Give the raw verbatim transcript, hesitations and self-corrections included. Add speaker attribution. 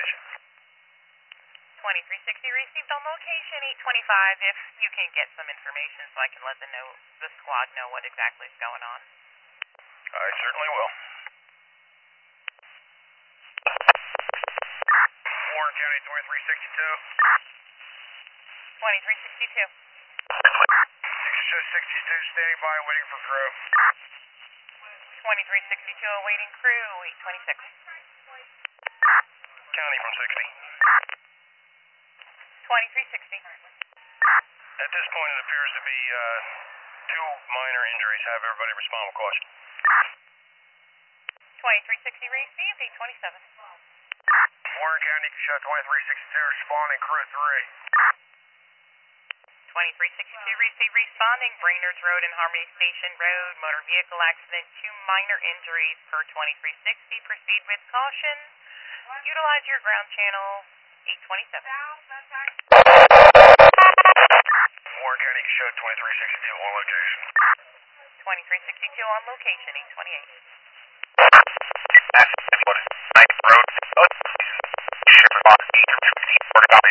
Speaker 1: location.
Speaker 2: twenty-three sixty received on location, eight twenty-five. If you can get some information so I can let the know the squad know what exactly is going on.
Speaker 1: I certainly will. Warren County twenty-three sixty-two.
Speaker 2: twenty-three sixty-two.
Speaker 1: sixty-two standing by, waiting for crew.
Speaker 2: twenty-three sixty-two awaiting crew, eight twenty-six.
Speaker 1: County from sixty.
Speaker 2: twenty-three sixty.
Speaker 1: At this point, it appears to be uh, two minor injuries. Have everybody respond with caution.
Speaker 2: twenty-three sixty received, eight twenty-seven.
Speaker 1: Warren County, shot twenty-three sixty-two, responding, crew three.
Speaker 2: twenty-three sixty-two received responding, Brainerd's Road and Harmony Station Road, motor vehicle accident, two minor injuries per twenty-three sixty. Proceed with caution. Utilize your ground channel, eight twenty-seven.
Speaker 1: Warren County, shot twenty-three sixty-two on location.
Speaker 2: twenty-three sixty-two on location, eight twenty-eight.
Speaker 1: Ninth Road, ship box eight fifty,